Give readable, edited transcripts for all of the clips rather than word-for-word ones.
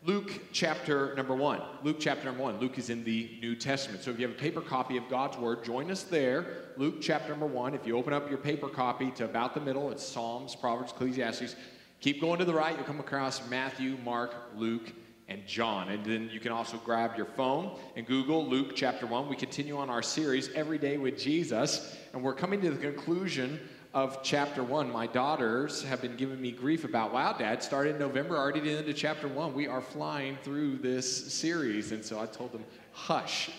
Luke chapter number 1. Luke chapter number 1. Luke is in the New Testament. So if you have a paper copy of God's Word, join us there. Luke chapter number 1. If you open up your paper copy to about the middle, it's Psalms, Proverbs, Ecclesiastes. Keep going to the right. You'll come across Matthew, Mark, Luke, and John. And then you can also grab your phone and Google Luke chapter 1. We continue on our series, Every Day with Jesus. And we're coming to the conclusion of chapter 1. My daughters have been giving me grief about, wow, Dad, started in November, already into chapter 1. We are flying through this series. And so I told them, hush.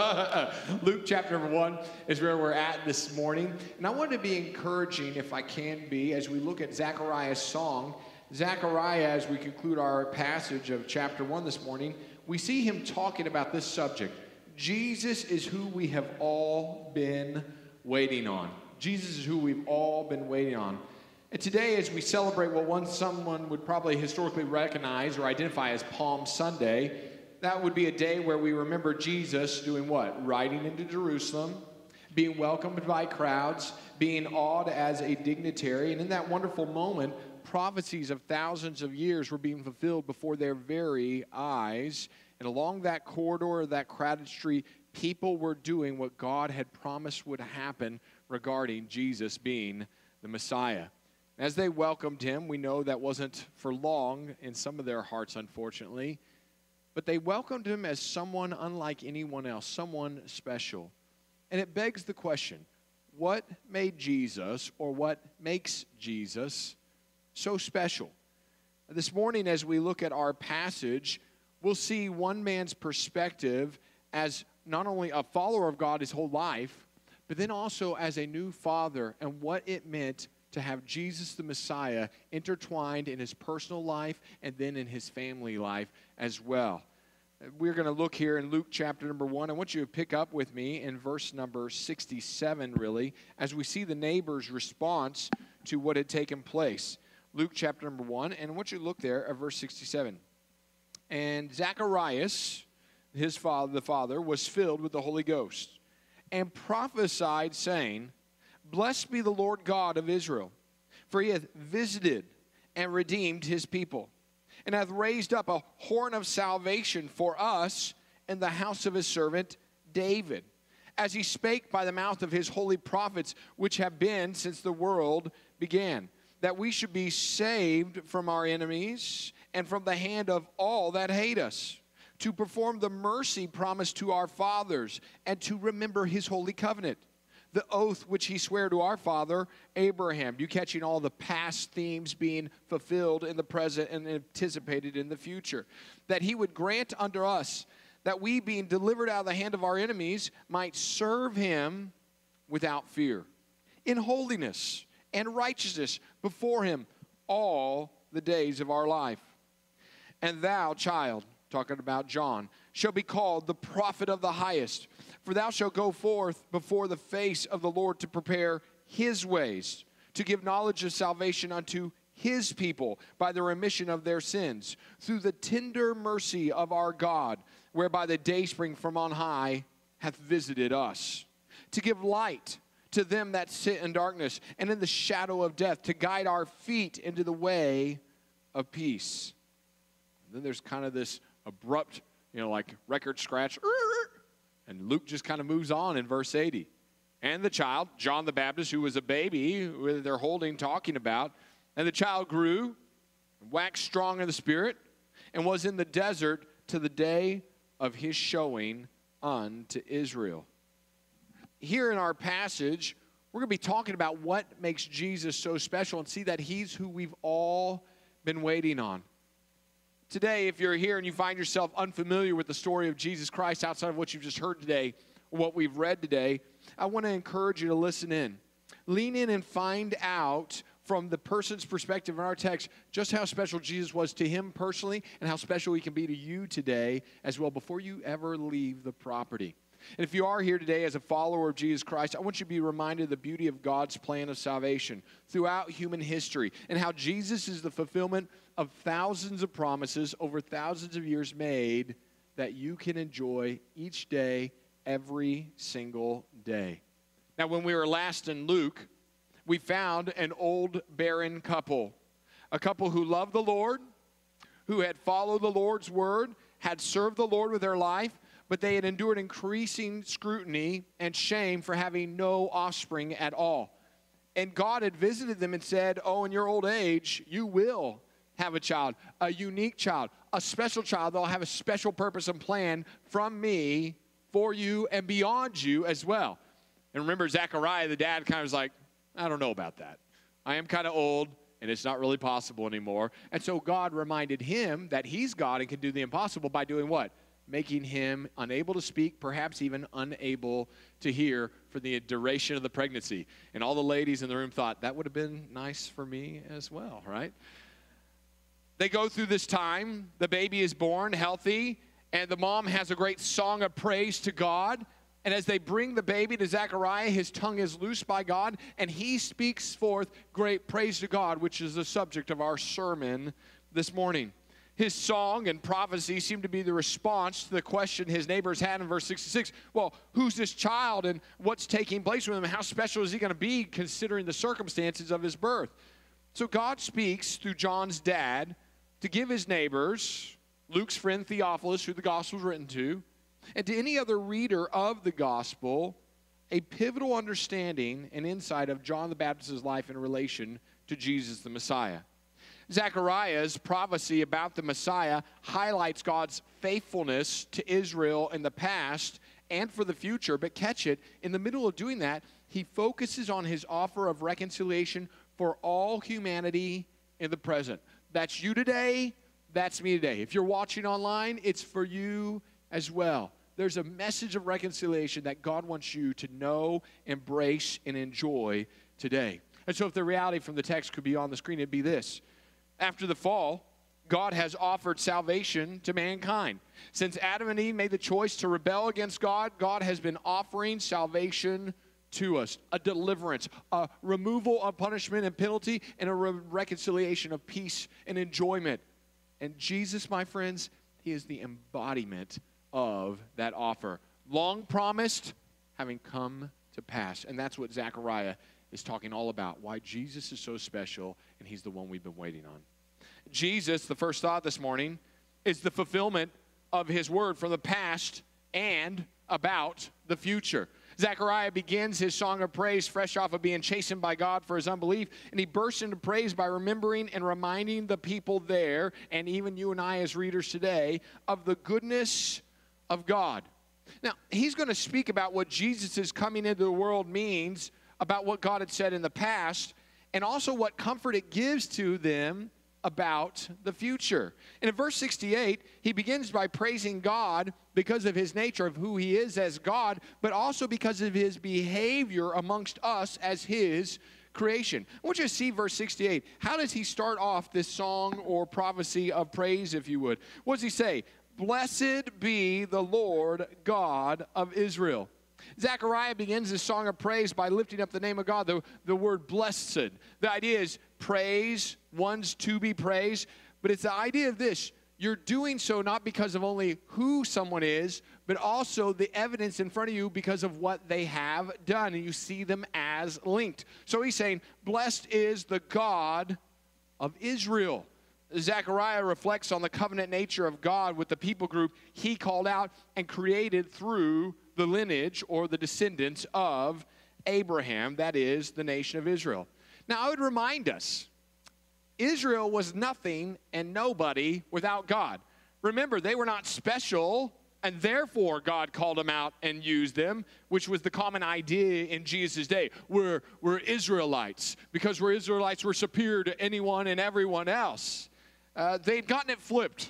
Luke chapter 1 is where we're at this morning. And I want to be encouraging, if I can be, as we look at Zechariah's song. Zechariah, as we conclude our passage of chapter 1 this morning, we see him talking about this subject. Jesus is who we have all been waiting on. Jesus is who we've all been waiting on. And today, as we celebrate what someone would probably historically recognize or identify as Palm Sunday, that would be a day where we remember Jesus doing what? Riding into Jerusalem, being welcomed by crowds, being awed as a dignitary. And in that wonderful moment, prophecies of thousands of years were being fulfilled before their very eyes. And along that corridor, that crowded street, people were doing what God had promised would happen regarding Jesus being the Messiah. As they welcomed him, we know that wasn't for long in some of their hearts, unfortunately, but they welcomed him as someone unlike anyone else, someone special. And it begs the question, what made Jesus, or what makes Jesus so special? This morning, as we look at our passage, we'll see one man's perspective as not only a follower of God his whole life, but then also as a new father and what it meant to have Jesus the Messiah intertwined in his personal life and then in his family life as well. We're going to look here in Luke chapter number 1. I want you to pick up with me in verse number 67, really, as we see the neighbor's response to what had taken place. Luke chapter number 1, and I want you to look there at verse 67. And Zacharias, his father, the father, was filled with the Holy Ghost, and prophesied, saying, Blessed be the Lord God of Israel, for he hath visited and redeemed his people, and hath raised up a horn of salvation for us in the house of his servant David, as he spake by the mouth of his holy prophets, which have been since the world began, that we should be saved from our enemies and from the hand of all that hate us, to perform the mercy promised to our fathers, and to remember his holy covenant, the oath which he sware to our father Abraham. You catching all the past themes being fulfilled in the present and anticipated in the future. That he would grant unto us that we, being delivered out of the hand of our enemies, might serve him without fear, in holiness and righteousness before him all the days of our life. And thou, child, talking about John, shall be called the prophet of the highest. For thou shalt go forth before the face of the Lord to prepare his ways, to give knowledge of salvation unto his people by the remission of their sins, through the tender mercy of our God, whereby the dayspring from on high hath visited us, to give light to them that sit in darkness and in the shadow of death, to guide our feet into the way of peace. And then there's kind of this abrupt, like record scratch. And Luke just kind of moves on in verse 80. And the child, John the Baptist, who was a baby, who they're holding, talking about, and the child grew, and waxed strong in the Spirit, and was in the desert to the day of his showing unto Israel. Here in our passage, we're going to be talking about what makes Jesus so special and see that he's who we've all been waiting on. Today, if you're here and you find yourself unfamiliar with the story of Jesus Christ outside of what you've just heard today, or what we've read today, I want to encourage you to listen in. Lean in and find out from the person's perspective in our text just how special Jesus was to him personally and how special he can be to you today as well before you ever leave the property. And if you are here today as a follower of Jesus Christ, I want you to be reminded of the beauty of God's plan of salvation throughout human history and how Jesus is the fulfillment of thousands of promises over thousands of years made that you can enjoy each day, every single day. Now, when we were last in Luke, we found an old barren couple, a couple who loved the Lord, who had followed the Lord's word, had served the Lord with their life, but they had endured increasing scrutiny and shame for having no offspring at all. And God had visited them and said, oh, in your old age, you will have a child, a unique child, a special child. They'll have a special purpose and plan from me for you and beyond you as well. And remember, Zechariah, the dad, kind of was like, I don't know about that. I am kind of old, and it's not really possible anymore. And so God reminded him that he's God and can do the impossible by doing what? Making him unable to speak, perhaps even unable to hear for the duration of the pregnancy. And all the ladies in the room thought, that would have been nice for me as well, right? They go through this time. The baby is born healthy, and the mom has a great song of praise to God. And as they bring the baby to Zechariah, his tongue is loosed by God, and he speaks forth great praise to God, which is the subject of our sermon this morning. His song and prophecy seem to be the response to the question his neighbors had in verse 66. Well, who's this child and what's taking place with him? How special is he going to be considering the circumstances of his birth? So God speaks through John's dad to give his neighbors, Luke's friend Theophilus, who the gospel is written to, and to any other reader of the gospel, a pivotal understanding and insight of John the Baptist's life in relation to Jesus the Messiah. Zechariah's prophecy about the Messiah highlights God's faithfulness to Israel in the past and for the future, but catch it, in the middle of doing that, he focuses on his offer of reconciliation for all humanity in the present. That's you today, that's me today. If you're watching online, it's for you as well. There's a message of reconciliation that God wants you to know, embrace, and enjoy today. And so if the reality from the text could be on the screen, it'd be this. After the fall, God has offered salvation to mankind. Since Adam and Eve made the choice to rebel against God, God has been offering salvation to us, a deliverance, a removal of punishment and penalty, and a reconciliation of peace and enjoyment. And Jesus, my friends, he is the embodiment of that offer. Long promised, having come to pass. And that's what Zechariah is talking all about, why Jesus is so special, and he's the one we've been waiting on. Jesus, the first thought this morning, is the fulfillment of his word from the past and about the future. Zechariah begins his song of praise fresh off of being chastened by God for his unbelief, and he bursts into praise by remembering and reminding the people there, and even you and I as readers today, of the goodness of God. Now, he's going to speak about what Jesus' coming into the world means, about what God had said in the past, and also what comfort it gives to them about the future. And in verse 68, he begins by praising God because of his nature of who he is as God, but also because of his behavior amongst us as his creation. I want you to see verse 68. How does he start off this song or prophecy of praise, if you would? What does he say? Blessed be the Lord God of Israel. Zechariah begins his song of praise by lifting up the name of God, the word blessed. The idea is praise, one's to be praised, but it's the idea of this. You're doing so not because of only who someone is, but also the evidence in front of you because of what they have done, and you see them as linked. So he's saying, blessed is the God of Israel. Zechariah reflects on the covenant nature of God with the people group he called out and created through the lineage or the descendants of Abraham, that is, the nation of Israel. Now, I would remind us, Israel was nothing and nobody without God. Remember, they were not special, and therefore God called them out and used them, which was the common idea in Jesus' day. We're Israelites. Because we're Israelites, we're superior to anyone and everyone else. They'd gotten it flipped.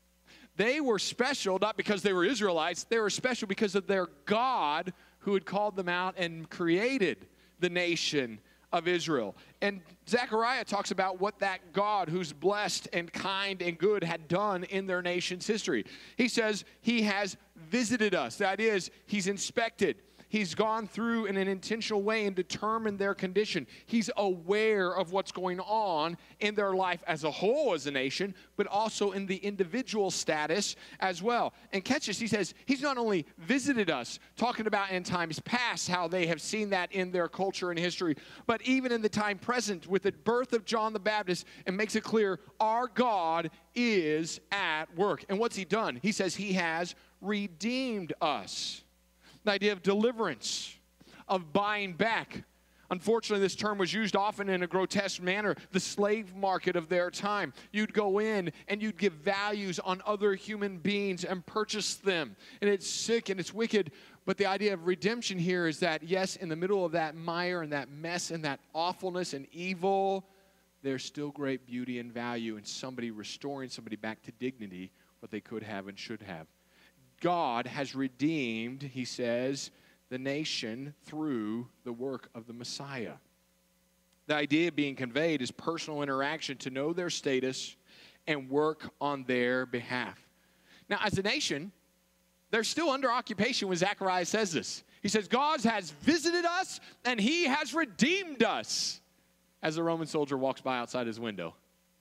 They were special not because they were Israelites. They were special because of their God who had called them out and created the nation of Israel. And Zechariah talks about what that God who's blessed and kind and good had done in their nation's history. He says he has visited us. The idea is he's inspected. He's gone through in an intentional way and determined their condition. He's aware of what's going on in their life as a whole as a nation, but also in the individual status as well. And catch this, he says, he's not only visited us, talking about in times past how they have seen that in their culture and history, but even in the time present with the birth of John the Baptist, it makes it clear our God is at work. And what's he done? He says he has redeemed us. The idea of deliverance, of buying back. Unfortunately, this term was used often in a grotesque manner, the slave market of their time. You'd go in and you'd give values on other human beings and purchase them. And it's sick and it's wicked. But the idea of redemption here is that, yes, in the middle of that mire and that mess and that awfulness and evil, there's still great beauty and value in somebody restoring somebody back to dignity, what they could have and should have. God has redeemed, he says, the nation through the work of the Messiah. The idea being conveyed is personal interaction to know their status and work on their behalf. Now, as a nation, they're still under occupation when Zechariah says this. He says, God has visited us and he has redeemed us, as a Roman soldier walks by outside his window.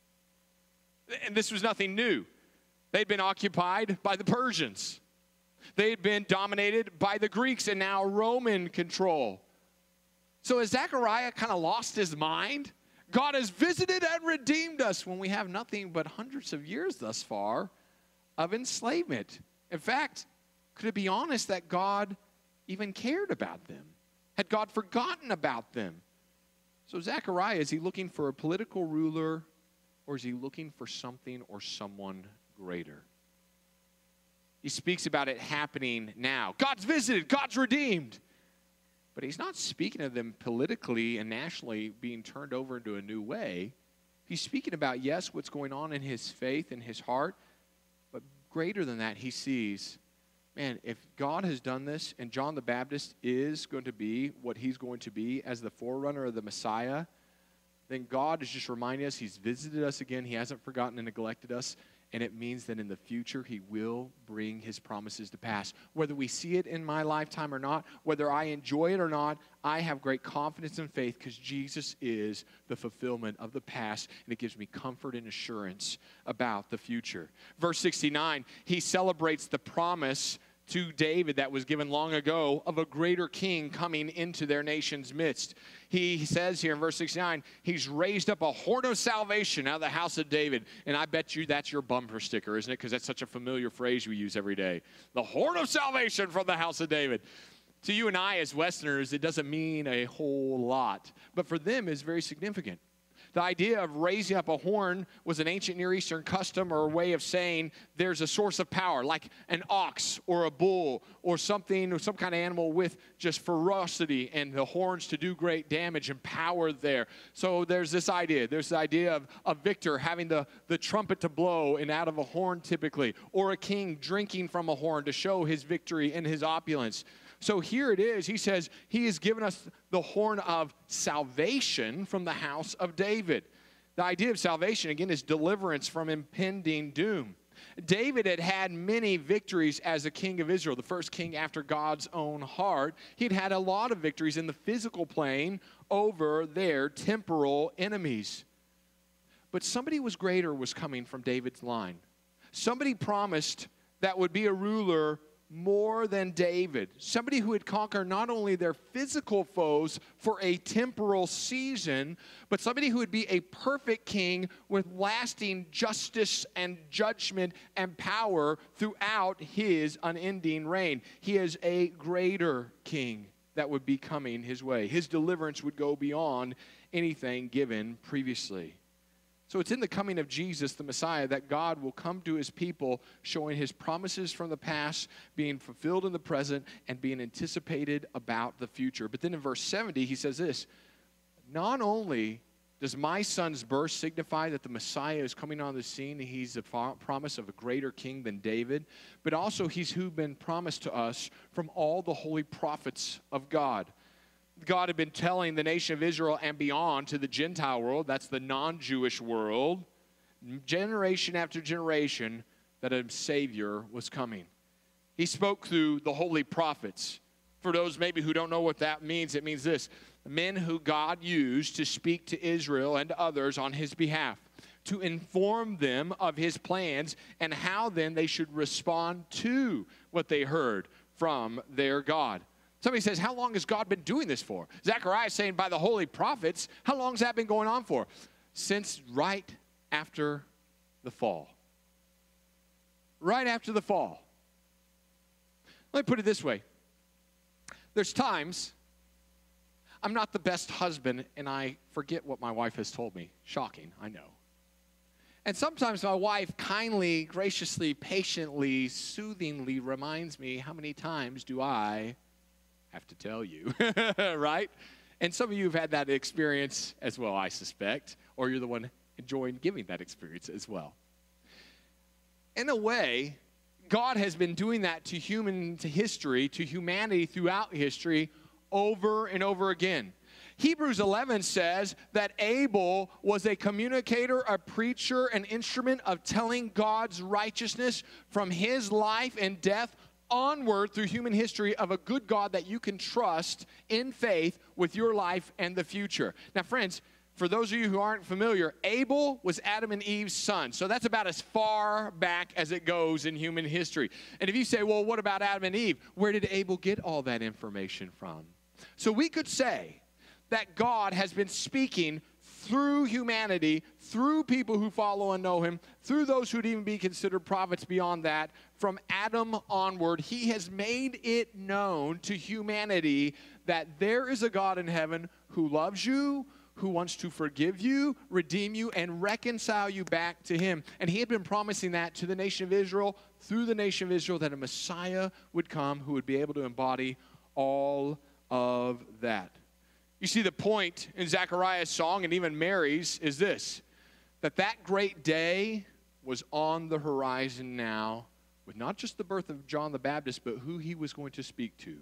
And this was nothing new. They'd been occupied by the Persians. They had been dominated by the Greeks and now Roman control. So has Zechariah kind of lost his mind? God has visited and redeemed us when we have nothing but hundreds of years thus far of enslavement. In fact, could it be honest that God even cared about them? Had God forgotten about them? So Zechariah, is he looking for a political ruler, or is he looking for something or someone greater? He speaks about it happening now. God's visited, God's redeemed. But he's not speaking of them politically and nationally being turned over into a new way. He's speaking about, yes, what's going on in his faith and his heart, but greater than that, he sees, man, if God has done this and John the Baptist is going to be what he's going to be as the forerunner of the Messiah, then God is just reminding us he's visited us again. He hasn't forgotten and neglected us. And it means that in the future, he will bring his promises to pass. Whether we see it in my lifetime or not, whether I enjoy it or not, I have great confidence and faith because Jesus is the fulfillment of the past, and it gives me comfort and assurance about the future. Verse 69, he celebrates the promise to David that was given long ago of a greater king coming into their nation's midst. He says here in verse 69, he's raised up a horn of salvation out of the house of David. And I bet you that's your bumper sticker, isn't it? Because that's such a familiar phrase we use every day. The horn of salvation from the house of David. To you and I as Westerners, it doesn't mean a whole lot. But for them, it's very significant. The idea of raising up a horn was an ancient Near Eastern custom or a way of saying there's a source of power, like an ox or a bull or something, or some kind of animal with just ferocity and the horns to do great damage and power there. So there's this idea. There's the idea of a victor having the trumpet to blow and out of a horn typically, or a king drinking from a horn to show his victory and his opulence. So here it is. He says he has given us the horn of salvation from the house of David. The idea of salvation, again, is deliverance from impending doom. David had had many victories as a king of Israel, the first king after God's own heart. He'd had a lot of victories in the physical plane over their temporal enemies. But somebody was greater was coming from David's line. Somebody promised that would be a ruler more than David. Somebody who would conquer not only their physical foes for a temporal season, but somebody who would be a perfect king with lasting justice and judgment and power throughout his unending reign. He is a greater king that would be coming his way. His deliverance would go beyond anything given previously. So it's in the coming of Jesus, the Messiah, that God will come to his people, showing his promises from the past, being fulfilled in the present, and being anticipated about the future. But then in verse 70, he says this, not only does my son's birth signify that the Messiah is coming on the scene, and he's the promise of a greater king than David, but also he's who's been promised to us from all the holy prophets of God. God had been telling the nation of Israel and beyond to the Gentile world, that's the non-Jewish world, generation after generation, that a Savior was coming. He spoke through the holy prophets, For those maybe who don't know what that means, it means this: men who God used to speak to Israel and others on his behalf, to inform them of his plans and how then they should respond to what they heard from their God. Somebody says, how long has God been doing this for? Zechariah is saying by the holy prophets, how long has that been going on for? Since right after the fall. Right after the fall. Let me put it this way. There's times I'm not the best husband and I forget what my wife has told me. Shocking, I know. And sometimes my wife kindly, graciously, patiently, soothingly reminds me, how many times do I have to tell you, right? And some of you have had that experience as well, I suspect, or you're the one enjoying giving that experience as well. In a way, God has been doing that to humanity throughout history over and over again. Hebrews 11 says that Abel was a communicator, a preacher, an instrument of telling God's righteousness from his life and death onward through human history of a good God that you can trust in faith with your life and the future. Now, friends, for those of you who aren't familiar, Abel was Adam and Eve's son. So that's about as far back as it goes in human history. And if you say, well, what about Adam and Eve? Where did Abel get all that information from? So we could say that God has been speaking through humanity, through people who follow and know him, through those who'd even be considered prophets beyond that, from Adam onward. He has made it known to humanity that there is a God in heaven who loves you, who wants to forgive you, redeem you, and reconcile you back to him. And he had been promising that to the nation of Israel, through the nation of Israel, that a Messiah would come who would be able to embody all of that. You see, the point in Zechariah's song, and even Mary's, is this: that great day was on the horizon now, with not just the birth of John the Baptist, but who he was going to speak to: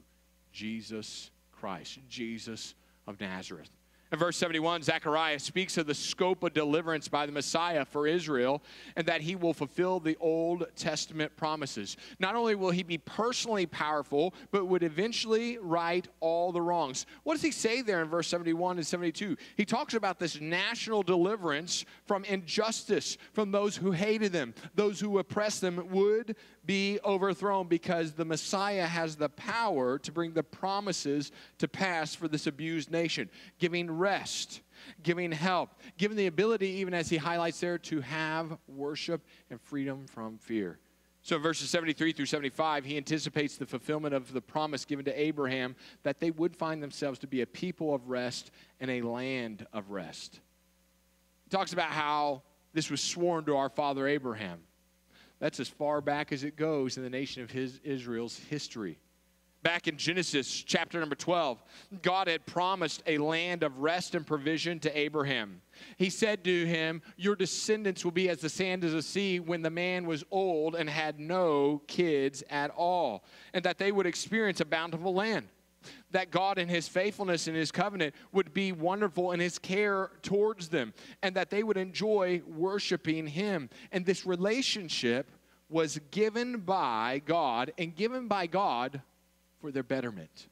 Jesus Christ, Jesus of Nazareth. In verse 71, Zechariah speaks of the scope of deliverance by the Messiah for Israel, and that he will fulfill the Old Testament promises. Not only will he be personally powerful, but would eventually right all the wrongs. What does he say there in verse 71 and 72? He talks about this national deliverance from injustice, from those who hated them, those who oppressed them would be overthrown, because the Messiah has the power to bring the promises to pass for this abused nation, giving rest, giving help, giving the ability, even as he highlights there, to have worship and freedom from fear. So in verses 73 through 75, he anticipates the fulfillment of the promise given to Abraham that they would find themselves to be a people of rest and a land of rest. He talks about how this was sworn to our father Abraham. That's as far back as it goes in the nation of Israel's history. Back in Genesis chapter number 12, God had promised a land of rest and provision to Abraham. He said to him, your descendants will be as the sand of the sea, when the man was old and had no kids at all, and that they would experience a bountiful land. That God in his faithfulness and his covenant would be wonderful in his care towards them, and that they would enjoy worshiping him. And this relationship was given by God, and given by God for their betterment.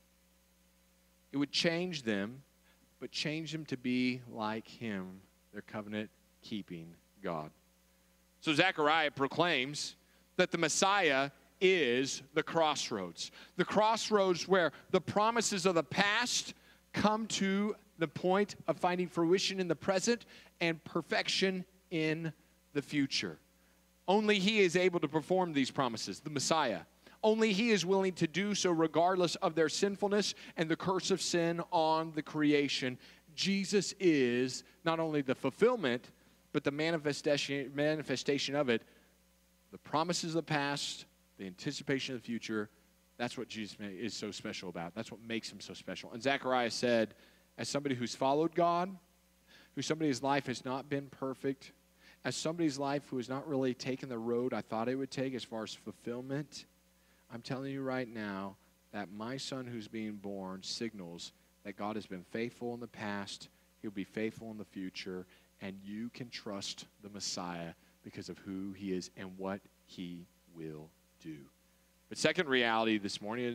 It would change them, but change them to be like him, their covenant-keeping God. So Zechariah proclaims that the Messiah is the crossroads. The crossroads where the promises of the past come to the point of finding fruition in the present and perfection in the future. Only he is able to perform these promises, the Messiah. Only he is willing to do so regardless of their sinfulness and the curse of sin on the creation. Jesus is not only the fulfillment, but the manifestation of it. The promises of the past, the anticipation of the future, that's what Jesus is so special about. That's what makes him so special. And Zechariah said, as somebody who's followed God, who somebody's life has not been perfect, as somebody's life who has not really taken the road I thought it would take as far as fulfillment, I'm telling you right now that my son who's being born signals that God has been faithful in the past, he'll be faithful in the future, and you can trust the Messiah because of who he is and what he will do. But second reality this morning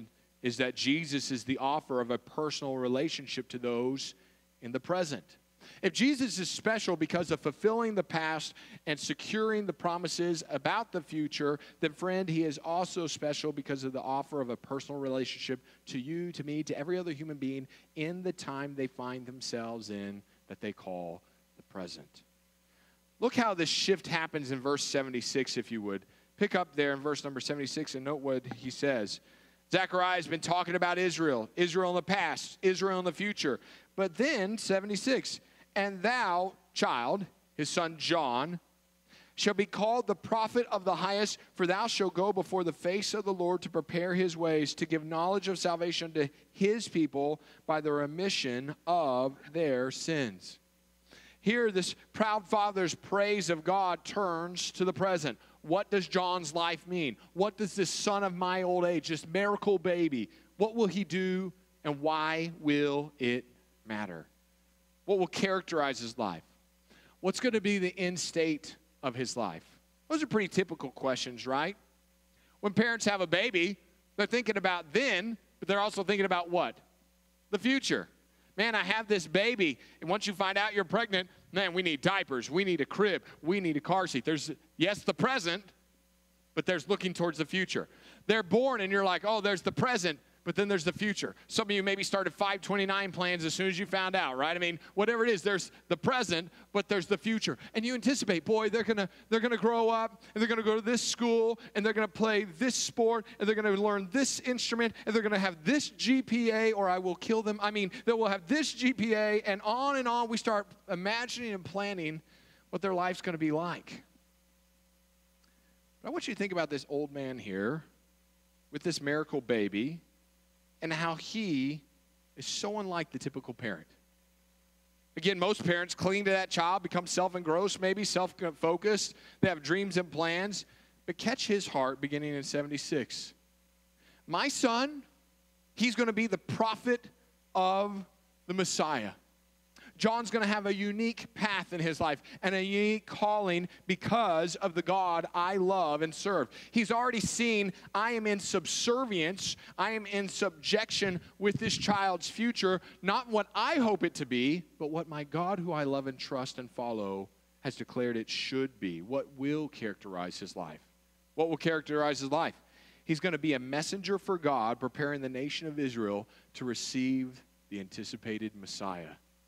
is that Jesus is the offer of a personal relationship to those in the present. If Jesus is special because of fulfilling the past and securing the promises about the future, then friend, he is also special because of the offer of a personal relationship to you, to me, to every other human being in the time they find themselves in that they call the present. Look how this shift happens in verse 76, if you would. Pick up there in verse number 76 and note what he says. Zechariah has been talking about Israel in the past, Israel in the future. But then, 76, and thou, child, his son John, shall be called the prophet of the highest, for thou shalt go before the face of the Lord to prepare his ways, to give knowledge of salvation to his people by the remission of their sins. Here, this proud father's praise of God turns to the present. What does John's life mean? What does this son of my old age, this miracle baby, what will he do and why will it matter? What will characterize his life? What's going to be the end state of his life? Those are pretty typical questions, right? When parents have a baby, they're thinking about then, but they're also thinking about what? The future. Man, I have this baby, and once you find out you're pregnant, man, we need diapers, we need a crib, we need a car seat. There's, yes, the present, but there's looking towards the future. They're born, and you're like, oh, there's the present, but then there's the future. Some of you maybe started 529 plans as soon as you found out, right? I mean, whatever it is, there's the present, but there's the future. And you anticipate, boy, they're gonna grow up, and they're gonna go to this school, and they're gonna play this sport, and they're gonna learn this instrument, and they're gonna have this GPA, or I will kill them. I mean, they will have this GPA, and on we start imagining and planning what their life's gonna be like. But I want you to think about this old man here with this miracle baby, and how he is so unlike the typical parent. Again, most parents cling to that child, become self-engrossed, maybe self-focused. They have dreams and plans. But catch his heart beginning in 76. My son, he's going to be the prophet of the Messiah. John's going to have a unique path in his life and a unique calling because of the God I love and serve. He's already seen I am in subservience, I am in subjection with this child's future, not what I hope it to be, but what my God who I love and trust and follow has declared it should be. What will characterize his life? What will characterize his life? He's going to be a messenger for God, preparing the nation of Israel to receive the anticipated Messiah.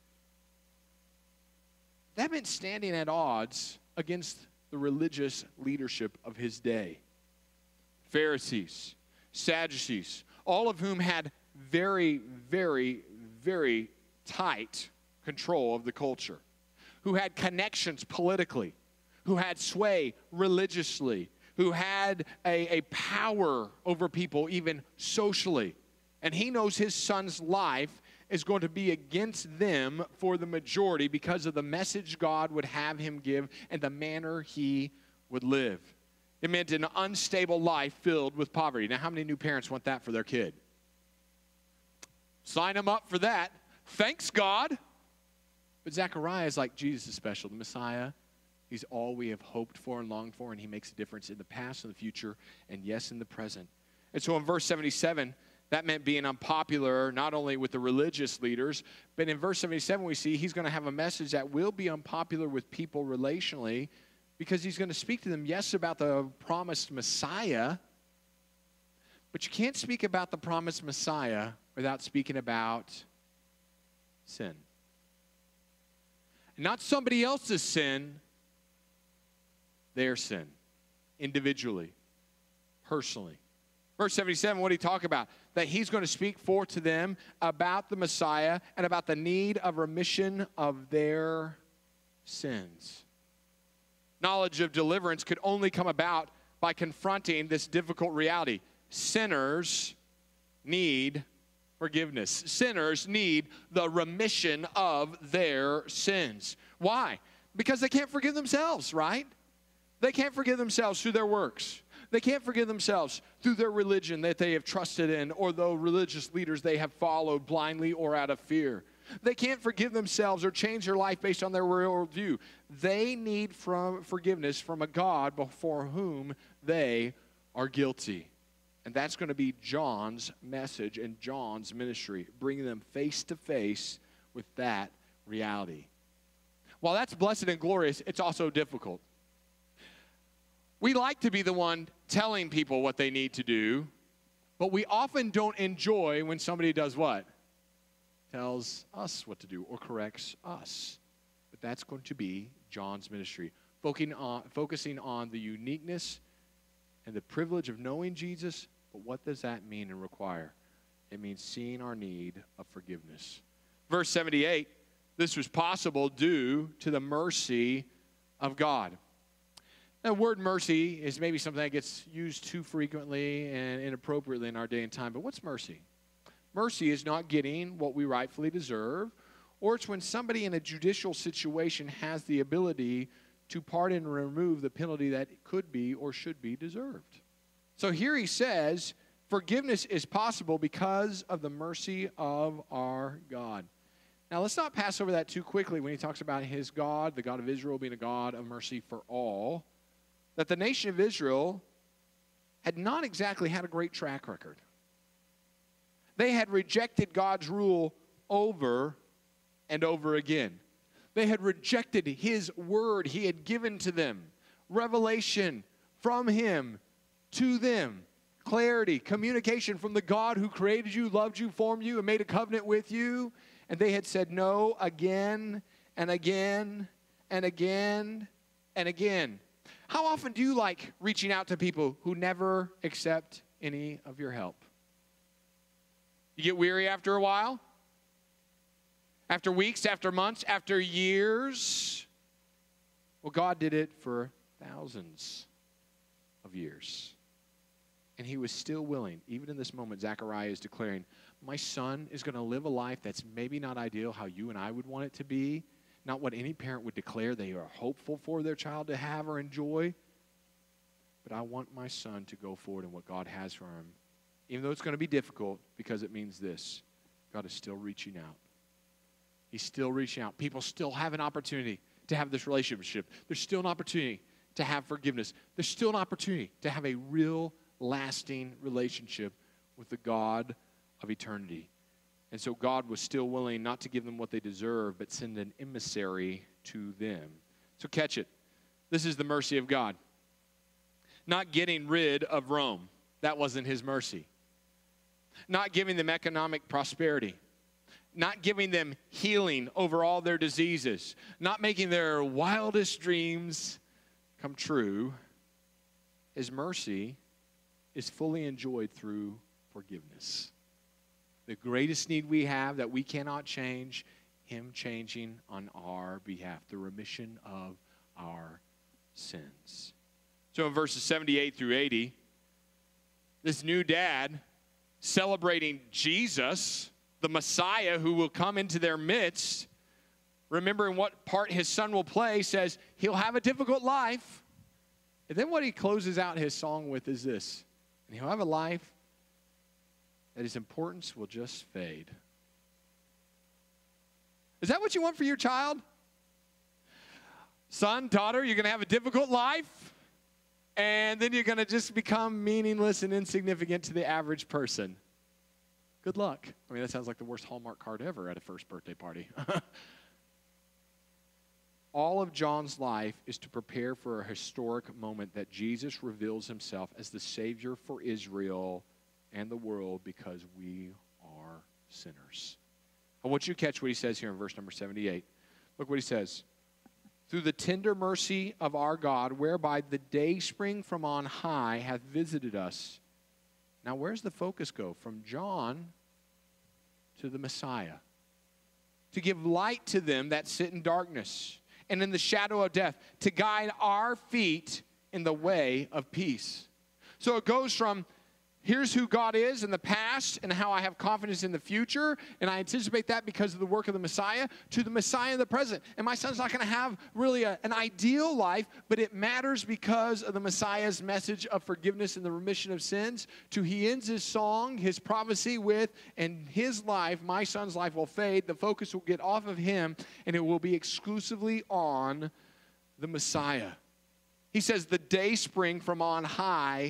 That meant standing at odds against the religious leadership of his day. Pharisees, Sadducees, all of whom had very, very, very tight control of the culture, who had connections politically, who had sway religiously, who had a power over people even socially. And he knows his son's life is going to be against them for the majority because of the message God would have him give and the manner he would live. It meant an unstable life filled with poverty. Now, how many new parents want that for their kid? Sign them up for that. Thanks, God. But Zechariah is like, Jesus is special. The Messiah, he's all we have hoped for and longed for, and he makes a difference in the past and the future, and yes, in the present. And so in verse 77, that meant being unpopular, not only with the religious leaders, but in verse 77 we see he's going to have a message that will be unpopular with people relationally because he's going to speak to them, yes, about the promised Messiah, but you can't speak about the promised Messiah without speaking about sin. And not somebody else's sin, their sin, individually, personally. Verse 77, what did he talk about? That he's going to speak forth to them about the Messiah and about the need of remission of their sins. Knowledge of deliverance could only come about by confronting this difficult reality. Sinners need forgiveness. Sinners need the remission of their sins. Why? Because they can't forgive themselves, right? They can't forgive themselves through their works. They can't forgive themselves through their religion that they have trusted in or the religious leaders they have followed blindly or out of fear. They can't forgive themselves or change their life based on their worldview. They need forgiveness from a God before whom they are guilty. And that's going to be John's message and John's ministry, bringing them face to face with that reality. While that's blessed and glorious, it's also difficult. We like to be the one telling people what they need to do, but we often don't enjoy when somebody does what? Tells us what to do or corrects us. But that's going to be John's ministry, focusing on the uniqueness and the privilege of knowing Jesus. But what does that mean and require? It means seeing our need of forgiveness. Verse 78, this was possible due to the mercy of God. The word mercy is maybe something that gets used too frequently and inappropriately in our day and time. But what's mercy? Mercy is not getting what we rightfully deserve, or it's when somebody in a judicial situation has the ability to pardon and remove the penalty that could be or should be deserved. So here he says, forgiveness is possible because of the mercy of our God. Now let's not pass over that too quickly when he talks about his God, the God of Israel, being a God of mercy for all. That the nation of Israel had not exactly had a great track record. They had rejected God's rule over and over again. They had rejected his word he had given to them. Revelation from him to them. Clarity, communication from the God who created you, loved you, formed you, and made a covenant with you. And they had said no again and again and again and again. How often do you like reaching out to people who never accept any of your help? You get weary after a while? After weeks, after months, after years? Well, God did it for thousands of years. And he was still willing. Even in this moment, Zechariah is declaring, my son is going to live a life that's maybe not ideal how you and I would want it to be. Not what any parent would declare they are hopeful for their child to have or enjoy. But I want my son to go forward in what God has for him. Even though it's going to be difficult, because it means this. God is still reaching out. He's still reaching out. People still have an opportunity to have this relationship. There's still an opportunity to have forgiveness. There's still an opportunity to have a real, lasting relationship with the God of eternity. And so God was still willing not to give them what they deserve, but send an emissary to them. So catch it. This is the mercy of God. Not getting rid of Rome. That wasn't his mercy. Not giving them economic prosperity. Not giving them healing over all their diseases. Not making their wildest dreams come true. His mercy is fully enjoyed through forgiveness. The greatest need we have that we cannot change, him changing on our behalf, the remission of our sins. So in verses 78 through 80, this new dad celebrating Jesus, the Messiah who will come into their midst, remembering what part his son will play, says he'll have a difficult life. And then what he closes out his song with is this, and he'll have a life that his importance will just fade. Is that what you want for your child? Son, daughter, you're going to have a difficult life, and then you're going to just become meaningless and insignificant to the average person. Good luck. I mean, that sounds like the worst Hallmark card ever at a first birthday party. All of John's life is to prepare for a historic moment that Jesus reveals himself as the Savior for Israel and the world because we are sinners. I want you to catch what he says here in verse number 78. Look what he says. Through the tender mercy of our God, whereby the dayspring from on high hath visited us. Now, where's the focus go? From John to the Messiah. To give light to them that sit in darkness and in the shadow of death. To guide our feet in the way of peace. So it goes from here's who God is in the past and how I have confidence in the future, and I anticipate that because of the work of the Messiah, to the Messiah in the present. And my son's not going to have really an ideal life, but it matters because of the Messiah's message of forgiveness and the remission of sins. To he ends his song, his prophecy with, and his life, my son's life will fade. The focus will get off of him, and it will be exclusively on the Messiah. He says, the day spring from on high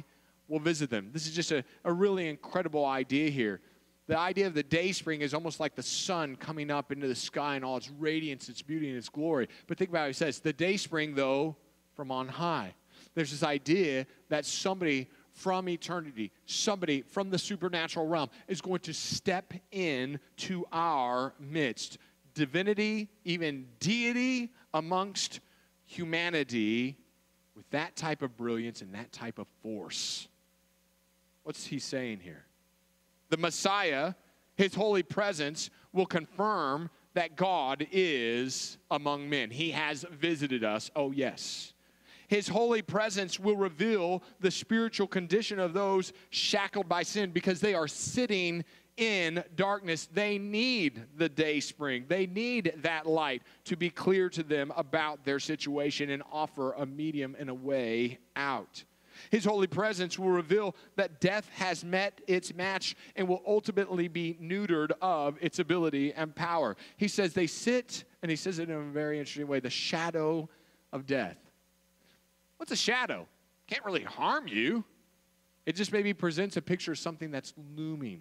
will visit them. This is just a really incredible idea here. The idea of the day spring is almost like the sun coming up into the sky in all its radiance, its beauty, and its glory. But think about how he says, the day spring, though, from on high. There's this idea that somebody from eternity, somebody from the supernatural realm is going to step in to our midst. Divinity, even deity amongst humanity with that type of brilliance and that type of force. What's he saying here? The Messiah, his holy presence, will confirm that God is among men. He has visited us, oh yes. His holy presence will reveal the spiritual condition of those shackled by sin because they are sitting in darkness. They need the day spring. They need that light to be clear to them about their situation and offer a medium and a way out. His holy presence will reveal that death has met its match and will ultimately be neutered of its ability and power. He says they sit, and he says it in a very interesting way, the shadow of death. What's a shadow? Can't really harm you. It just maybe presents a picture of something that's looming.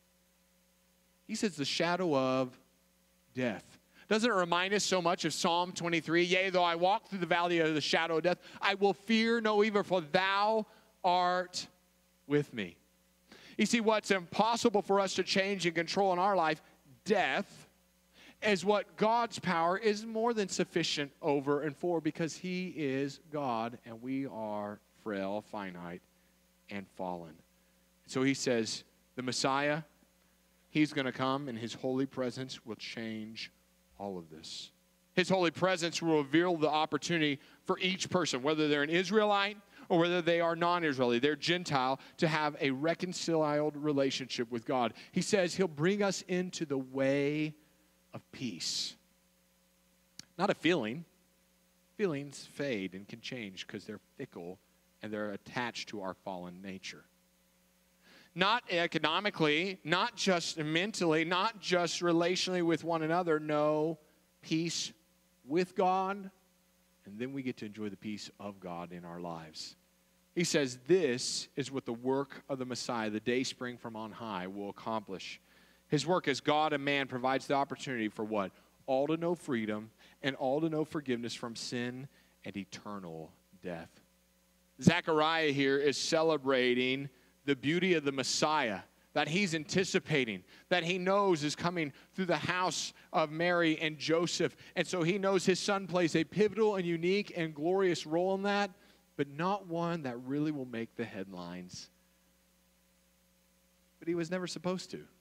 He says the shadow of death. Doesn't it remind us so much of Psalm 23? Yea, though I walk through the valley of the shadow of death, I will fear no evil, for thou art with me. You see, what's impossible for us to change and control in our life, death, is what God's power is more than sufficient over and for, because he is God and we are frail, finite, and fallen. So he says, the Messiah, he's going to come and his holy presence will change all of this. His holy presence will reveal the opportunity for each person, whether they're an Israelite or whether they are non-Israeli, they're Gentile, to have a reconciled relationship with God. He says he'll bring us into the way of peace. Not a feeling. Feelings fade and can change because they're fickle and they're attached to our fallen nature. Not economically, not just mentally, not just relationally with one another. No, peace with God, and then we get to enjoy the peace of God in our lives. He says this is what the work of the Messiah, the day spring from on high, will accomplish. His work as God and man provides the opportunity for what? All to know freedom and all to know forgiveness from sin and eternal death. Zechariah here is celebrating the beauty of the Messiah that he's anticipating, that he knows is coming through the house of Mary and Joseph. And so he knows his son plays a pivotal and unique and glorious role in that, but not one that really will make the headlines. But he was never supposed to.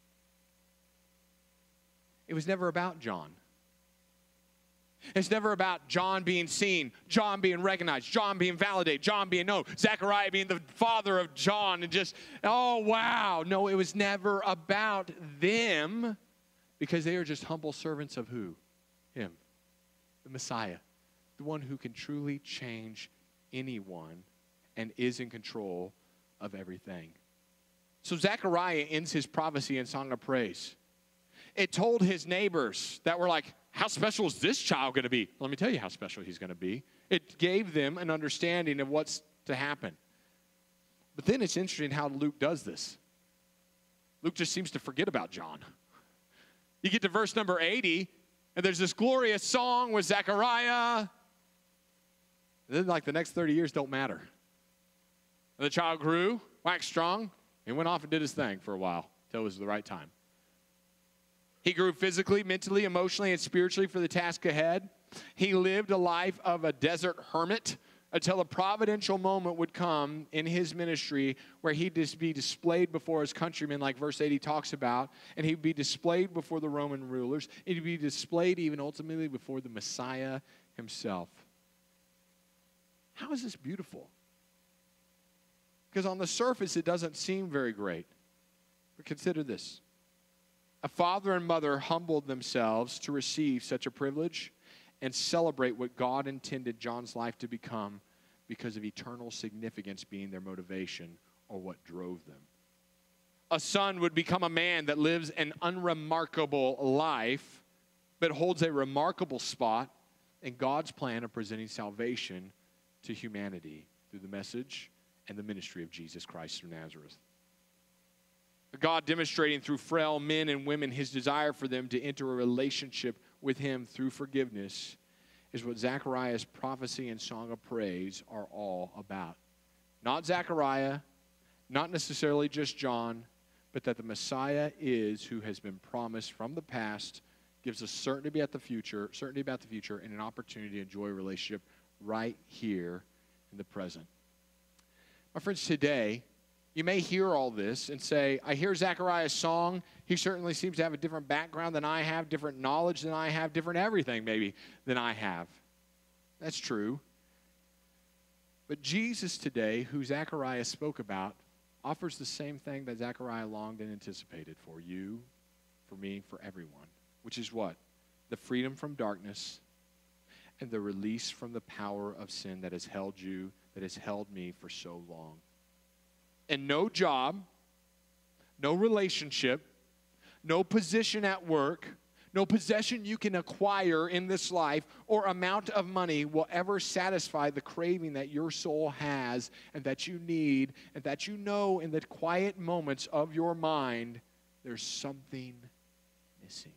It was never about John. It's never about John being seen, John being recognized, John being validated, John being known, Zechariah being the father of John, and just, oh, wow. No, it was never about them, because they are just humble servants of who? Him, the Messiah, the one who can truly change anyone and is in control of everything. So Zechariah ends his prophecy in Song of Praise. It told his neighbors that were like, how special is this child going to be? Let me tell you how special he's going to be. It gave them an understanding of what's to happen. But then it's interesting how Luke does this. Luke just seems to forget about John. You get to verse number 80, and there's this glorious song with Zechariah. And then like the next 30 years don't matter. And the child grew, waxed strong, and went off and did his thing for a while until it was the right time. He grew physically, mentally, emotionally, and spiritually for the task ahead. He lived a life of a desert hermit until a providential moment would come in his ministry where he'd just be displayed before his countrymen, like verse 80 talks about, and he'd be displayed before the Roman rulers. He'd be displayed even ultimately before the Messiah himself. How is this beautiful? Because on the surface, it doesn't seem very great. But consider this. A father and mother humbled themselves to receive such a privilege and celebrate what God intended John's life to become because of eternal significance being their motivation or what drove them. A son would become a man that lives an unremarkable life but holds a remarkable spot in God's plan of presenting salvation to humanity through the message and the ministry of Jesus Christ of Nazareth. God demonstrating through frail men and women his desire for them to enter a relationship with him through forgiveness is what Zechariah's prophecy and song of praise are all about. Not Zechariah, not necessarily just John, but that the Messiah is who has been promised from the past, gives us certainty about the future, and an opportunity to enjoy a relationship right here in the present. My friends, today, you may hear all this and say, I hear Zechariah's song. He certainly seems to have a different background than I have, different knowledge than I have, different everything maybe than I have. That's true. But Jesus today, who Zechariah spoke about, offers the same thing that Zechariah longed and anticipated for you, for me, for everyone, which is what? The freedom from darkness and the release from the power of sin that has held you, that has held me for so long. And no job, no relationship, no position at work, no possession you can acquire in this life or amount of money will ever satisfy the craving that your soul has and that you need and that you know in the quiet moments of your mind there's something missing.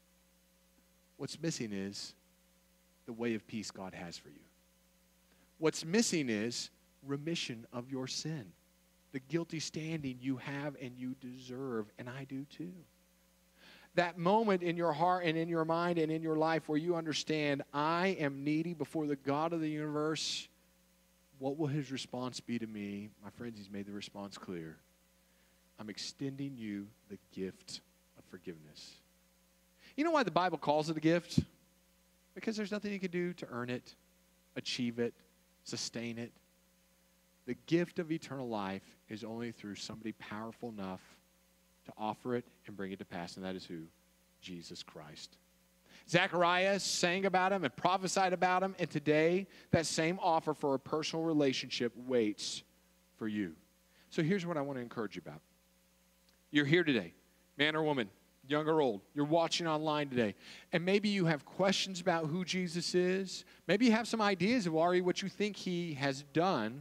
What's missing is the way of peace God has for you. What's missing is remission of your sin. The guilty standing you have and you deserve, and I do too. That moment in your heart and in your mind and in your life where you understand, I am needy before the God of the universe, what will his response be to me? My friends, he's made the response clear. I'm extending you the gift of forgiveness. You know why the Bible calls it a gift? Because there's nothing you can do to earn it, achieve it, sustain it. The gift of eternal life is only through somebody powerful enough to offer it and bring it to pass, and that is who? Jesus Christ. Zechariah sang about him and prophesied about him, and today that same offer for a personal relationship waits for you. So here's what I want to encourage you about. You're here today, man or woman, young or old. You're watching online today, and maybe you have questions about who Jesus is. Maybe you have some ideas of already what you think he has done.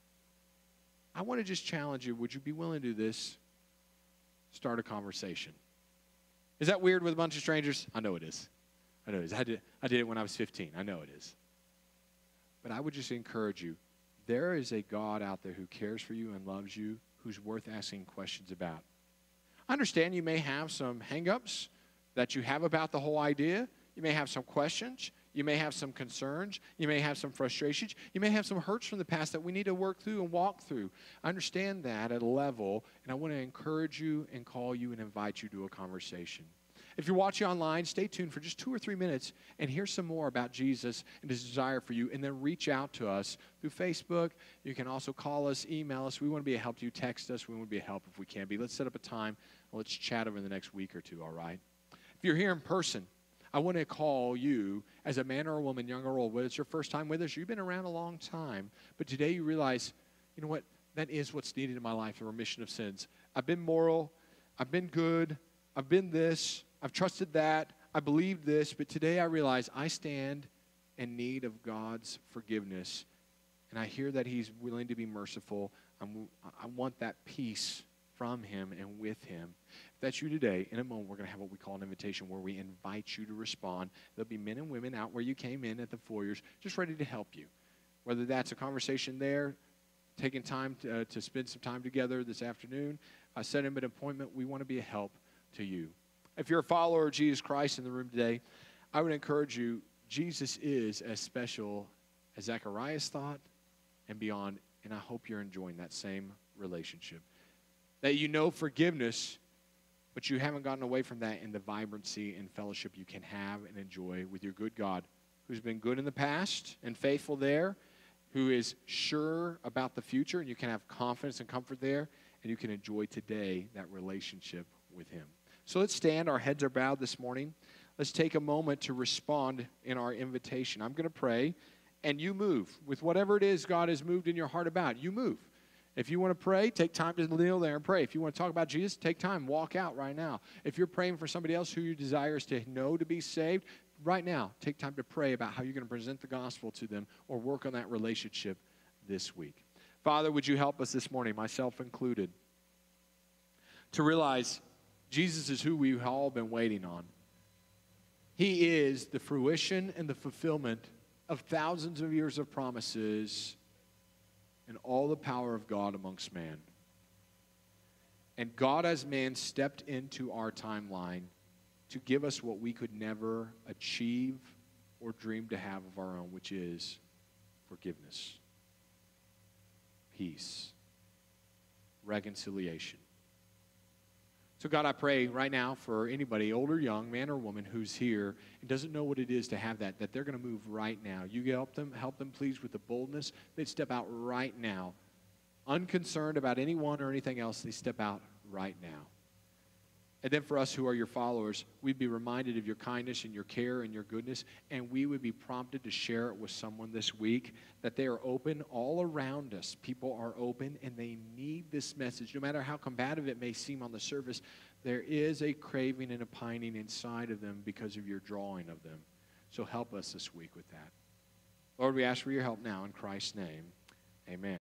I want to just challenge you. Would you be willing to do this? Start a conversation. Is that weird with a bunch of strangers? I know it is. I know it is. I did it when I was 15. I know it is. But I would just encourage you. There is a God out there who cares for you and loves you, who's worth asking questions about. I understand you may have some hang-ups that you have about the whole idea. You may have some questions. You may have some concerns. You may have some frustrations. You may have some hurts from the past that we need to work through and walk through. I understand that at a level, and I want to encourage you and call you and invite you to a conversation. If you're watching online, stay tuned for just 2 or 3 minutes and hear some more about Jesus and his desire for you, and then reach out to us through Facebook. You can also call us, email us. We want to be a help to you. Text us. We want to be a help if we can be. Let's set up a time, and let's chat over the next week or two, all right? If you're here in person, I want to call you as a man or a woman, young or old, whether it's your first time with us, you've been around a long time, but today you realize, you know what, that is what's needed in my life, the remission of sins. I've been moral, I've been good, I've been this, I've trusted that, I believe this, but today I realize I stand in need of God's forgiveness, and I hear that he's willing to be merciful. I want that peace from him and with him. If that's you today, in a moment, we're going to have what we call an invitation where we invite you to respond. There'll be men and women out where you came in at the foyers just ready to help you. Whether that's a conversation there, taking time to spend some time together this afternoon, setting an appointment, we want to be a help to you. If you're a follower of Jesus Christ in the room today, I would encourage you, Jesus is as special as Zechariah's thought and beyond, and I hope you're enjoying that same relationship. That you know forgiveness, but you haven't gotten away from that in the vibrancy and fellowship you can have and enjoy with your good God, who's been good in the past and faithful there, who is sure about the future, and you can have confidence and comfort there, and you can enjoy today that relationship with him. So let's stand. Our heads are bowed this morning. Let's take a moment to respond in our invitation. I'm going to pray, and you move. With whatever it is God has moved in your heart about, you move. If you want to pray, take time to kneel there and pray. If you want to talk about Jesus, take time. Walk out right now. If you're praying for somebody else who you desire is to know to be saved, right now, take time to pray about how you're going to present the gospel to them or work on that relationship this week. Father, would you help us this morning, myself included, to realize Jesus is who we've all been waiting on. He is the fruition and the fulfillment of thousands of years of promises and all the power of God amongst man. And God as man stepped into our timeline to give us what we could never achieve or dream to have of our own, which is forgiveness, peace, reconciliation. So God, I pray right now for anybody, old or young, man or woman, who's here and doesn't know what it is to have that they're going to move right now. You help them, please, with the boldness. They'd step out right now. Unconcerned about anyone or anything else, they step out right now. And then for us who are your followers, we'd be reminded of your kindness and your care and your goodness, and we would be prompted to share it with someone this week, that they are open all around us. People are open, and they need this message. No matter how combative it may seem on the surface, there is a craving and a pining inside of them because of your drawing of them. So help us this week with that. Lord, we ask for your help now in Christ's name. Amen.